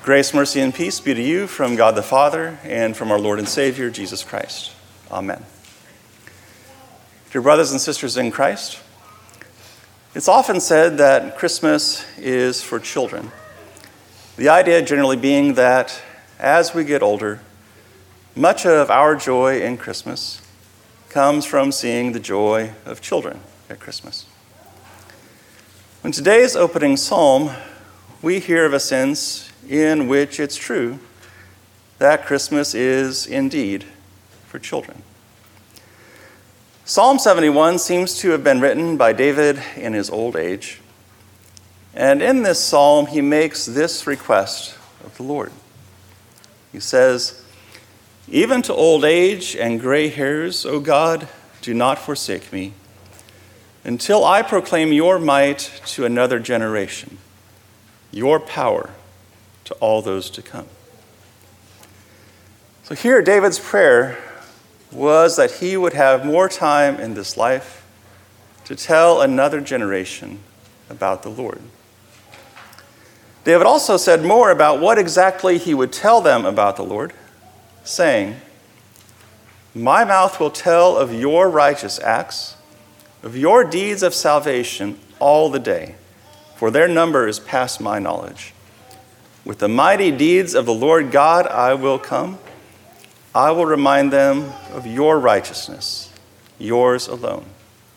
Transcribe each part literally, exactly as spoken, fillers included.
Grace, mercy, and peace be to you from God the Father and from our Lord and Savior, Jesus Christ. Amen. Dear brothers and sisters in Christ, it's often said that Christmas is for children. The idea generally being that as we get older, much of our joy in Christmas comes from seeing the joy of children at Christmas. In today's opening psalm, we hear of a sense in which it's true that Christmas is indeed for children. Psalm seventy-one seems to have been written by David in his old age. And in this psalm, he makes this request of the Lord. He says, "Even to old age and gray hairs, O God, do not forsake me, until I proclaim your might to another generation, your power to all those to come." So here, David's prayer was that he would have more time in this life to tell another generation about the Lord. David also said more about what exactly he would tell them about the Lord, saying, "My mouth will tell of your righteous acts, of your deeds of salvation all the day, for their number is past my knowledge. With the mighty deeds of the Lord God I will come. I will remind them of your righteousness, yours alone."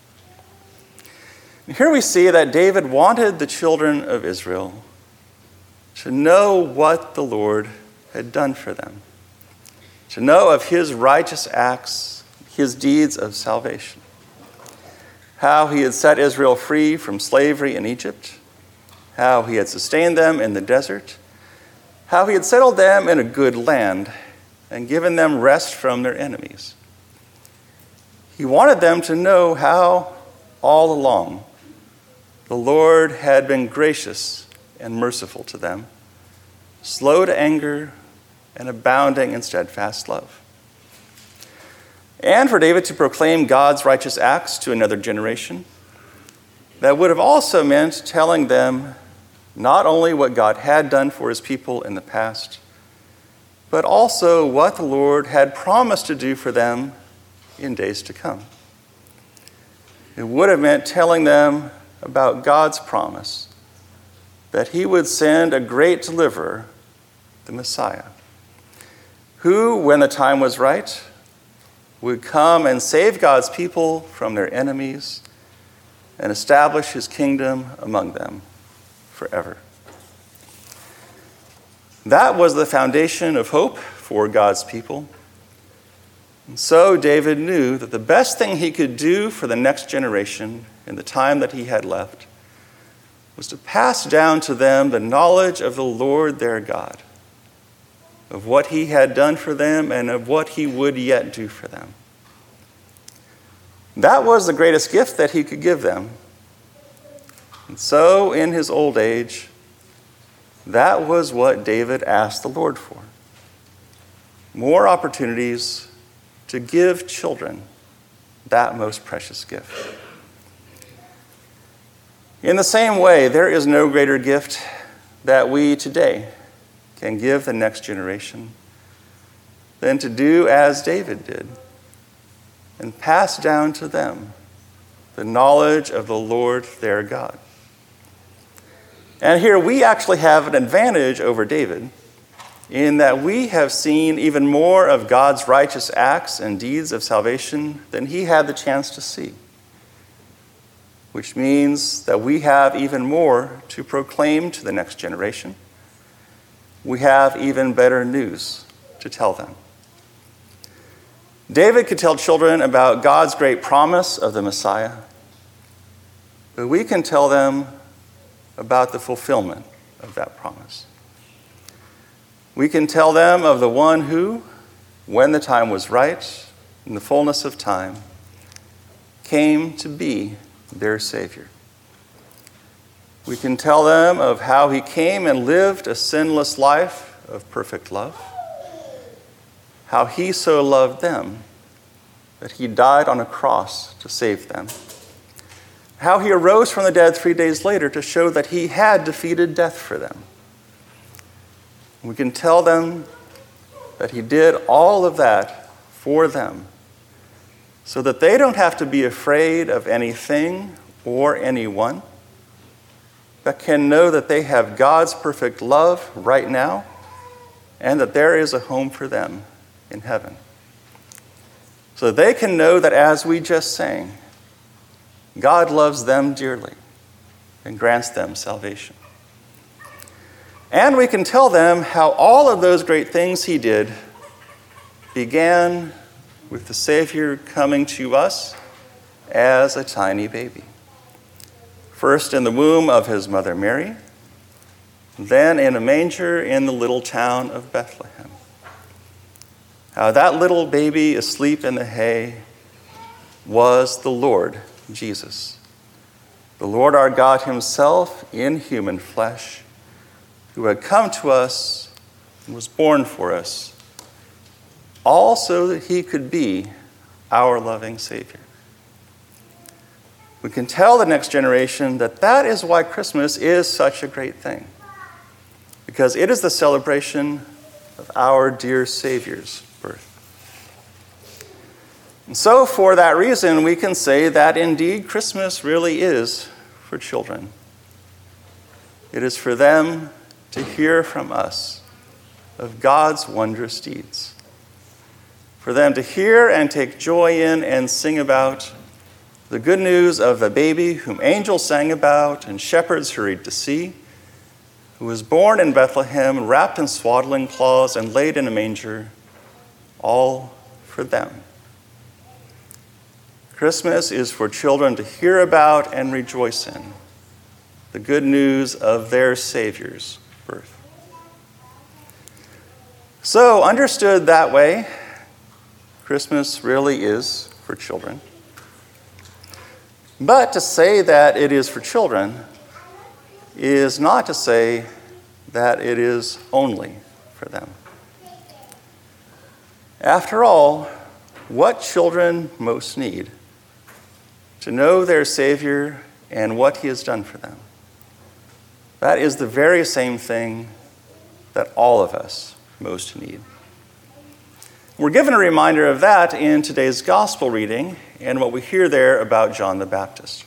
And here we see that David wanted the children of Israel to know what the Lord had done for them, to know of his righteous acts, his deeds of salvation, how he had set Israel free from slavery in Egypt, how he had sustained them in the desert, how he had settled them in a good land and given them rest from their enemies. He wanted them to know how, all along, the Lord had been gracious and merciful to them, slow to anger and abounding in steadfast love. And for David to proclaim God's righteous acts to another generation, that would have also meant telling them not only what God had done for his people in the past, but also what the Lord had promised to do for them in days to come. It would have meant telling them about God's promise that he would send a great deliverer, the Messiah, who, when the time was right, would come and save God's people from their enemies and establish his kingdom among them forever. That was the foundation of hope for God's people. And so David knew that the best thing he could do for the next generation in the time that he had left was to pass down to them the knowledge of the Lord their God, of what he had done for them and of what he would yet do for them. That was the greatest gift that he could give them. And so, in his old age, that was what David asked the Lord for. More opportunities to give children that most precious gift. In the same way, there is no greater gift that we today can give the next generation than to do as David did and pass down to them the knowledge of the Lord their God. And here we actually have an advantage over David in that we have seen even more of God's righteous acts and deeds of salvation than he had the chance to see, which means that we have even more to proclaim to the next generation. We have even better news to tell them. David could tell children about God's great promise of the Messiah, but we can tell them about the fulfillment of that promise. We can tell them of the one who, when the time was right, in the fullness of time, came to be their Savior. We can tell them of how he came and lived a sinless life of perfect love, how he so loved them that he died on a cross to save them, how he arose from the dead three days later to show that he had defeated death for them, We can tell them that he did all of that for them so that they don't have to be afraid of anything or anyone, but can know that they have God's perfect love right now and that there is a home for them in heaven. So they can know that, as we just sang, God loves them dearly and grants them salvation. And we can tell them how all of those great things he did began with the Savior coming to us as a tiny baby. First in the womb of his mother Mary, then in a manger in the little town of Bethlehem. How that little baby asleep in the hay was the Lord Jesus, the Lord our God himself in human flesh, who had come to us and was born for us, all so that he could be our loving Savior. We can tell the next generation that that is why Christmas is such a great thing, because it is the celebration of our dear Savior's birth. And so for that reason, we can say that indeed Christmas really is for children. It is for them to hear from us of God's wondrous deeds, for them to hear and take joy in and sing about the good news of the baby whom angels sang about and shepherds hurried to see, who was born in Bethlehem, wrapped in swaddling cloths and laid in a manger, all for them. Christmas is for children to hear about and rejoice in the good news of their Savior's birth. So, understood that way, Christmas really is for children. But to say that it is for children is not to say that it is only for them. After all, what children most need to know their Savior and what he has done for them, that is the very same thing that all of us most need. We're given a reminder of that in today's gospel reading and what we hear there about John the Baptist.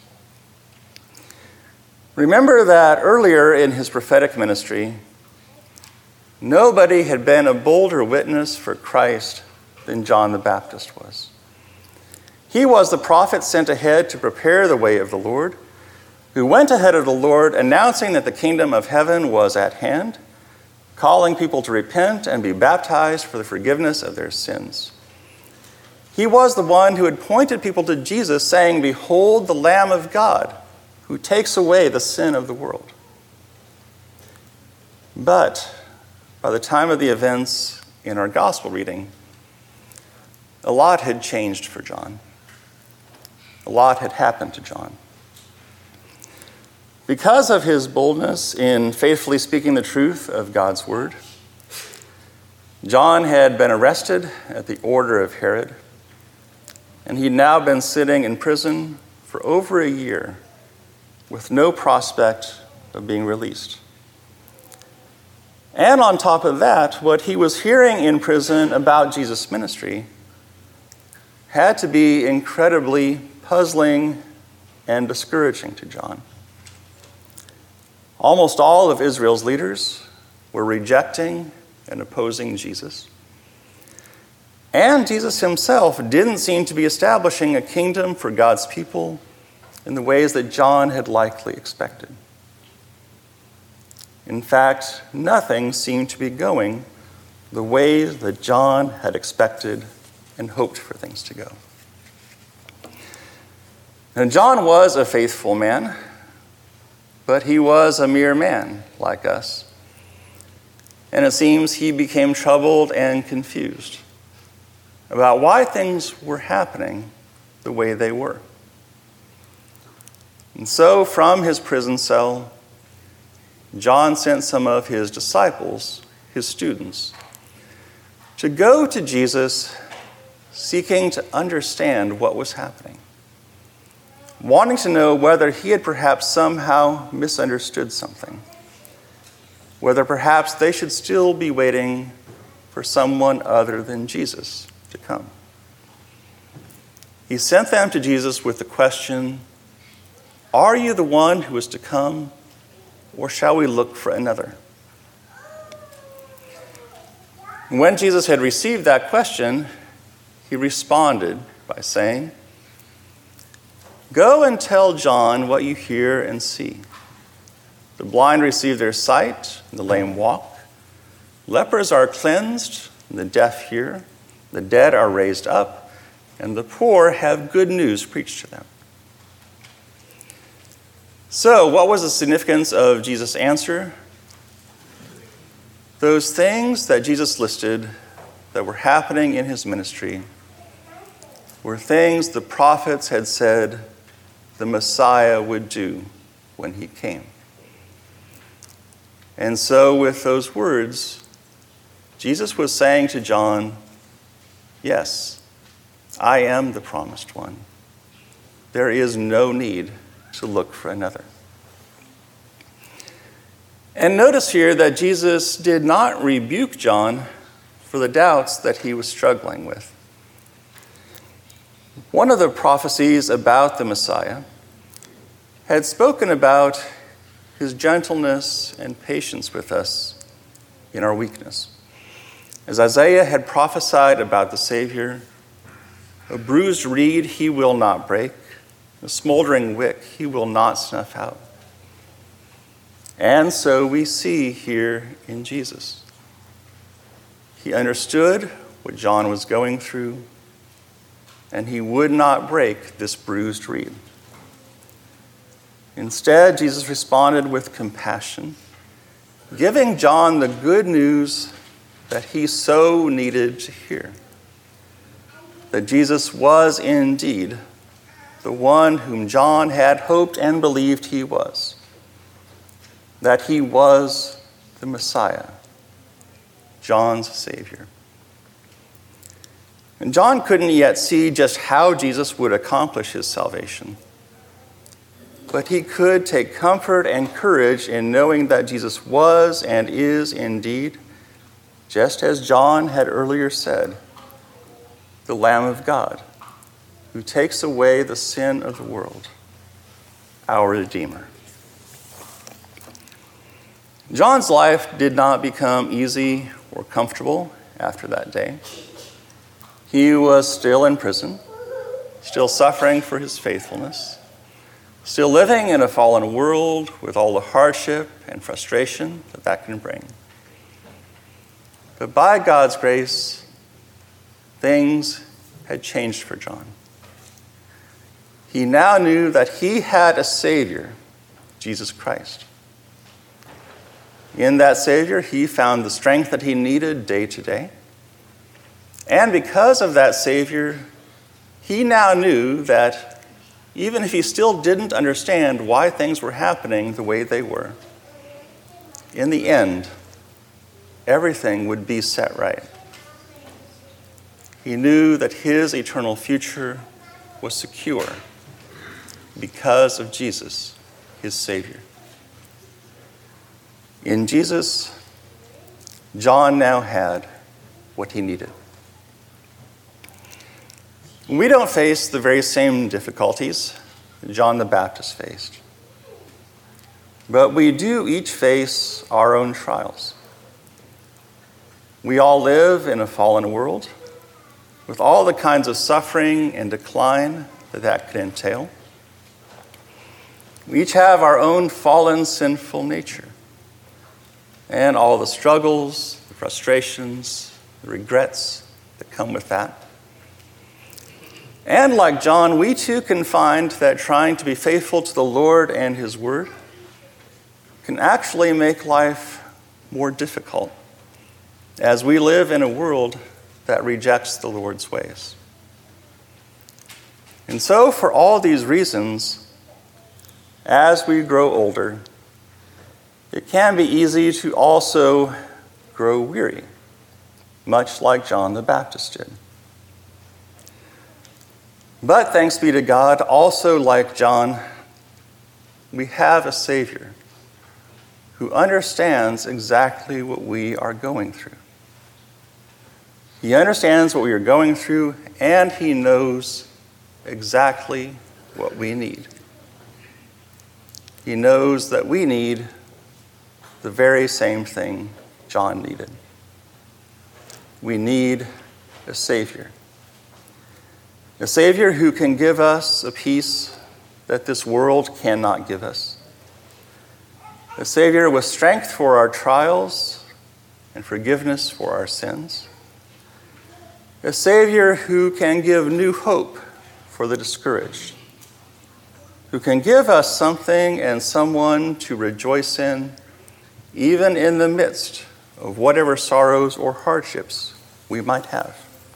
Remember that earlier in his prophetic ministry, nobody had been a bolder witness for Christ than John the Baptist was. He was the prophet sent ahead to prepare the way of the Lord, who went ahead of the Lord announcing that the kingdom of heaven was at hand, calling people to repent and be baptized for the forgiveness of their sins. He was the one who had pointed people to Jesus, saying, "Behold the Lamb of God, who takes away the sin of the world." But by the time of the events in our gospel reading, a lot had changed for John. A lot had happened to John. Because of his boldness in faithfully speaking the truth of God's word, John had been arrested at the order of Herod, and he'd now been sitting in prison for over a year with no prospect of being released. And on top of that, what he was hearing in prison about Jesus' ministry had to be incredibly puzzling and discouraging to John. Almost all of Israel's leaders were rejecting and opposing Jesus. And Jesus himself didn't seem to be establishing a kingdom for God's people in the ways that John had likely expected. In fact, nothing seemed to be going the way that John had expected and hoped for things to go. And John was a faithful man, but he was a mere man like us. And it seems he became troubled and confused about why things were happening the way they were. And so from his prison cell, John sent some of his disciples, his students, to go to Jesus seeking to understand what was happening, wanting to know whether he had perhaps somehow misunderstood something, whether perhaps they should still be waiting for someone other than Jesus to come. He sent them to Jesus with the question, "Are you the one who is to come, or shall we look for another?" And when Jesus had received that question, he responded by saying, "Go and tell John what you hear and see. The blind receive their sight, and the lame walk. Lepers are cleansed, and the deaf hear. The dead are raised up, and the poor have good news preached to them." So, what was the significance of Jesus' answer? Those things that Jesus listed that were happening in his ministry were things the prophets had said the Messiah would do when he came. And so, with those words, Jesus was saying to John, "Yes, I am the promised one. There is no need to look for another." And notice here that Jesus did not rebuke John for the doubts that he was struggling with. One of the prophecies about the Messiah had spoken about his gentleness and patience with us in our weakness. As Isaiah had prophesied about the Savior, a bruised reed he will not break, a smoldering wick he will not snuff out. And so we see here in Jesus. He understood what John was going through, and he would not break this bruised reed. Instead, Jesus responded with compassion, giving John the good news that he so needed to hear. That Jesus was indeed the one whom John had hoped and believed he was. That he was the Messiah, John's Savior. And John couldn't yet see just how Jesus would accomplish his salvation. But he could take comfort and courage in knowing that Jesus was and is indeed, just as John had earlier said, the Lamb of God, who takes away the sin of the world, our Redeemer. John's life did not become easy or comfortable after that day. He was still in prison, still suffering for his faithfulness, still living in a fallen world with all the hardship and frustration that that can bring. But by God's grace, things had changed for John. He now knew that he had a Savior, Jesus Christ. In that Savior, he found the strength that he needed day to day. And because of that Savior, he now knew that even if he still didn't understand why things were happening the way they were, in the end, everything would be set right. He knew that his eternal future was secure because of Jesus, his Savior. In Jesus, John now had what he needed. We don't face the very same difficulties that John the Baptist faced, but we do each face our own trials. We all live in a fallen world with all the kinds of suffering and decline that that could entail. We each have our own fallen, sinful nature and all the struggles, the frustrations, the regrets that come with that. And like John, we too can find that trying to be faithful to the Lord and his word can actually make life more difficult as we live in a world that rejects the Lord's ways. And so, for all these reasons, as we grow older, it can be easy to also grow weary, much like John the Baptist did. But thanks be to God, also like John, we have a Savior who understands exactly what we are going through. He understands what we are going through, and he knows exactly what we need. He knows that we need the very same thing John needed. We need a Savior. A Savior who can give us a peace that this world cannot give us. A Savior with strength for our trials and forgiveness for our sins. A Savior who can give new hope for the discouraged. Who can give us something and someone to rejoice in, even in the midst of whatever sorrows or hardships we might have.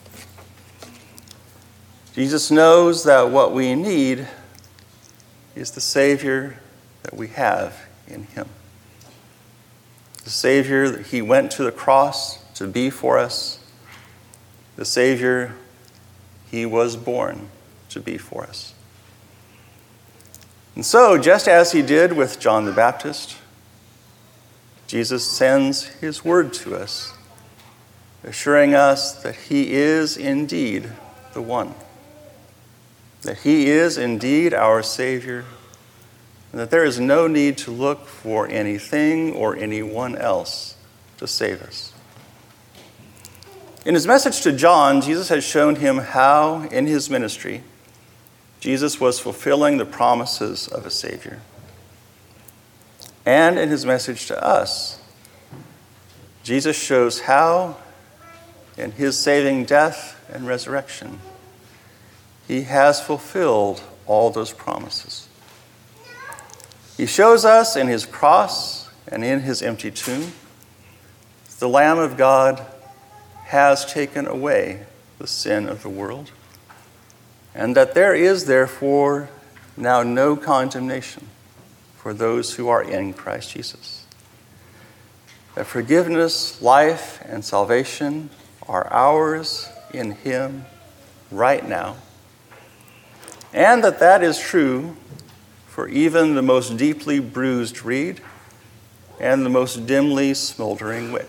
Jesus knows that what we need is the Savior that we have in him. The Savior that he went to the cross to be for us. The Savior he was born to be for us. And so, just as he did with John the Baptist, Jesus sends his word to us, assuring us that he is indeed the one, that he is indeed our Savior, and that there is no need to look for anything or anyone else to save us. In his message to John, Jesus has shown him how, in his ministry, Jesus was fulfilling the promises of a Savior. And in his message to us, Jesus shows how, in his saving death and resurrection, he has fulfilled all those promises. He shows us in his cross and in his empty tomb, the Lamb of God has taken away the sin of the world, and that there is therefore now no condemnation for those who are in Christ Jesus. That forgiveness, life, and salvation are ours in him right now, and that that is true for even the most deeply bruised reed and the most dimly smoldering wick.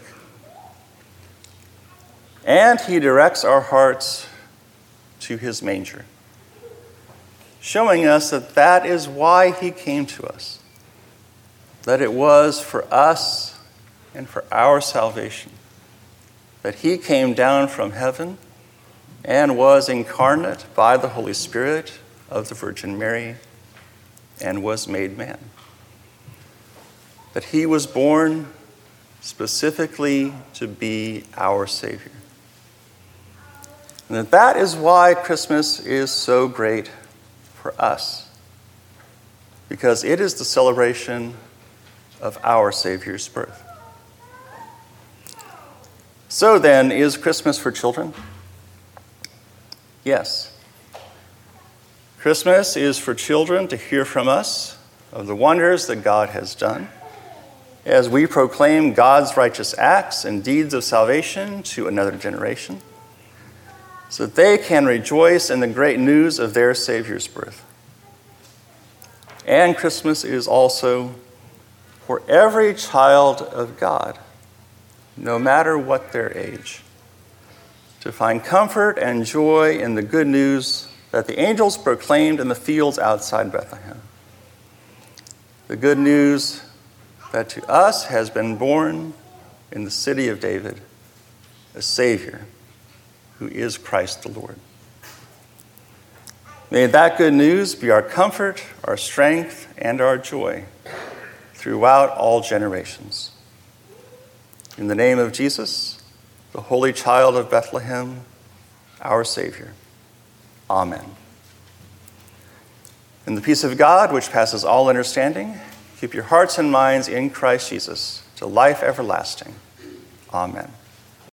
And he directs our hearts to his manger, showing us that that is why he came to us, that it was for us and for our salvation, that he came down from heaven and was incarnate by the Holy Spirit of the Virgin Mary and was made man. That he was born specifically to be our Savior. And that that is why Christmas is so great for us, because it is the celebration of our Savior's birth. So then, is Christmas for children? Yes. Christmas is for children to hear from us of the wonders that God has done, as we proclaim God's righteous acts and deeds of salvation to another generation, so that they can rejoice in the great news of their Savior's birth. And Christmas is also for every child of God, no matter what their age, to find comfort and joy in the good news that the angels proclaimed in the fields outside Bethlehem. The good news that to us has been born in the city of David a Savior, who is Christ the Lord. May that good news be our comfort, our strength, and our joy throughout all generations. In the name of Jesus, the Holy Child of Bethlehem, our Savior. Amen. In the peace of God, which passes all understanding, keep your hearts and minds in Christ Jesus to life everlasting. Amen.